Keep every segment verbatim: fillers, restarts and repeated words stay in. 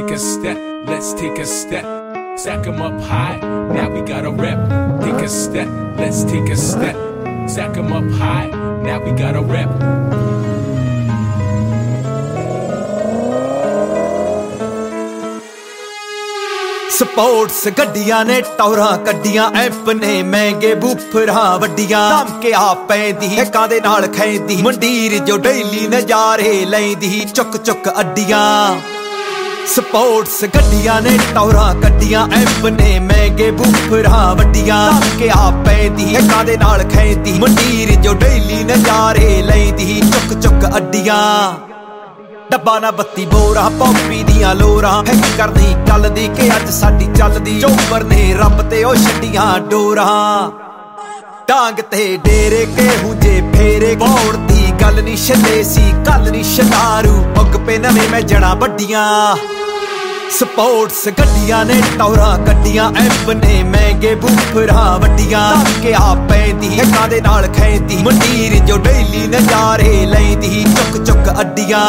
take a step, let's take a step. Stack 'em up high, now we got a rep. Take a step, let's take a step. Stack 'em up high, now we got a rep. Sports गड्डियां ने टौरां कड्डियां app ने महंगे बूफरां वड्डियां धमके आ पैंदी हिकां दे नाल खैंदी मंडीर जो daily नजारे लैंदी चुक चुक अड्डियां स्पोर्ट्स गड्डियां ने टौरां कड्डियां ऐप ने महंगे बूफरां वड्डियां धमके आ पैंदी हिकां दे नाल खैंदी मंडीर जो डेली नजारे लैंदी चुक चुक अड्डियां डब्बा ना बत्ती बोरा पॉपी दियां लोरां हैक करदी गल दी कि अज साडी चलदी चोबर ने रब ते ओ छड्डियां डोरां डांग ते डेरे के हुजे फेरे बौड़ दी गल नी छले सी गल नी शनारू उग पे नवे मैं जड़ा बड्डियां स्पोर्ट्स गड्डियां ने टौरां कड्डियां ऐप ने महंगे बूफरां वड्डियां धमके आ पैंदी हिकां दे नाल खैंदी मंडीर जो डेली नजारे लैंदी चुक चुक अड्डियां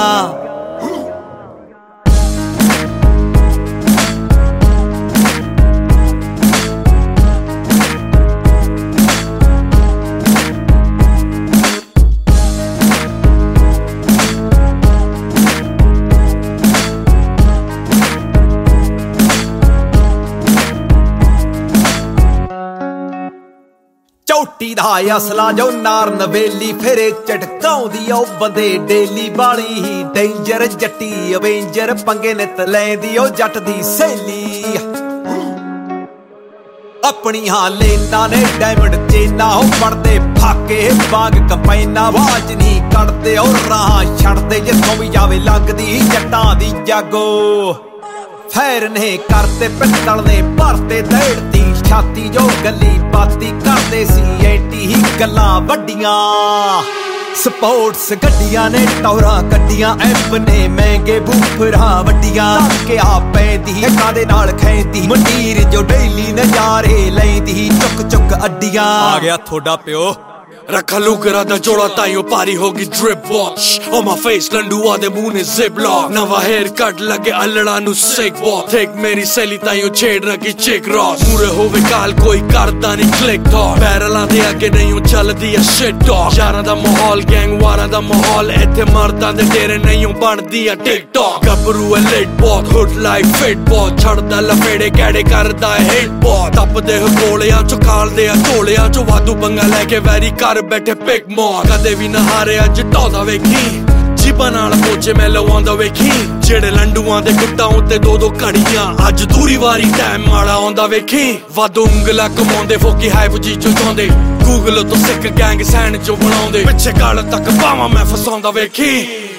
ਝੋਟੀ ਦਾ ਅਸਲਾ ਜੋ ਨਾਰ ਨਵੇਲੀ ਫਿਰੇ ਝਟਕਾਉਂਦੀ ਓ ਬੰਦੇ ਡੇਲੀ ਵਾਲੀ ਹੀ ਡੇਂਜਰ ਜੱਟੀ ਅਵੇਂਜਰ ਪੰਗੇ ਨਿਤ ਲੈਂਦੀ ਓ ਜੱਟ ਦੀ ਸਹੇਲੀ ਆਪਣੀਆਂ ਲੈਂਦਾ ਨੇ ਡਾਇਮੰਡ ਚੇਨਾ ਹੋ ਪੜਦੇ ਫਾਕੇ ਵਾਂਗ ਕੰਪਾਈਨਾ ਆਵਾਜ਼ ਨਹੀਂ ਕੱਢਦੇ ਓ ਰਾਹ ਛੱਡਦੇ ਜਿੱਥੋਂ ਵੀ ਜਾਵੇ ਲੰਘਦੀ ਜੱਟਾਂ ਦੀ ਜਾਗੋ ਫੈਰ ਨੇ ਕਰਤੇ ਪਿੱਤਲ ਨੇ ਭਰਤੇ ਦੇੜਤੀ ਛਾਤੀ ਜੋ ਗੱਲੀ ਬਾਤੀ ਕਰਦੇ ਸੀ ਐਂਟੀ ਹੀ ਗੱਲਾਂ ਵੱਡੀਆਂ स्पोर्ट्स गड्डियां ने टौरां कड्डियां ऐप ने महंगे बूफरां वड्डियां धमके आ पैंदी हिकां दे नाल खैंदी मंडीर जो डेली नजारे लैंदी चुक चुक अड्डियां आ गया थोड़ा प्यो रखा लुगरा दा जोड़ा ताइयों पारी होगी drip watch on my face लंडुआ दे मुंह ने जिप लॉक नवा हेयर कट लगे अल्लड़ा नु सिक वॉक देख मेरी सहेली ताइयों छेड़ रखी चिक रॉस मुरे होवे काल कोई करदा नहीं क्लिक थॉट पैरलां दे अगे नहीं हो चलदी है शिट टॉक यारां दा माहौल गैंग वारां दा माहौल इत्थे मर्दां दे डेरे नहीं हो बनदी है टिकटॉक गबरू है लेट बॉट हुड लाइक फिट बॉट छड़दा लफेड़े कैड़े करदा है हिट बॉट तपदे गोलियां चो खालदे आ झोलियां चो वाधू पंगा लेके वैरी कर बैठे पिक मॉर कदे भी ना हारे अज ढौदा वेखी जिबा नाल पोचे मैं लवांदा वेखी जेड़े लंडुआं दे गुट्टां उत्ते दो दो घड़ियां अज दूरी वारी टाइम माड़ा आंदा वेखी वाधो उंगला कमाउंदे फोकी हाइप जी चो चांदे गूगल तो सिक गैंग सैंड चो बनाउंदे पिछे गल तक पावां मैं फसाउंदा वेखी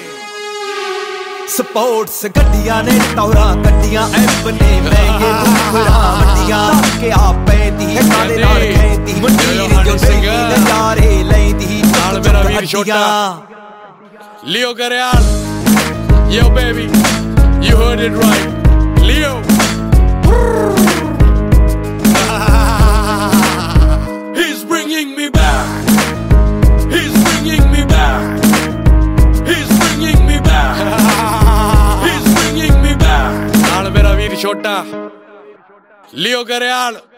स्पोर्ट्स गड्डियां ने टौरां कड्डियां ऐप ने महंगे बूफरां वड्डियां धमके आ पैंदी हिकां दे नाल खैंदी मंडीर जो डेली नजारे लैंदी नाल मेरा वीर छोटा Leo Gareal yo baby you heard it right Leo he's bringing me back he's bringing me back he's bringing me back he's bringing me back naal mera veer chota Leo Gareal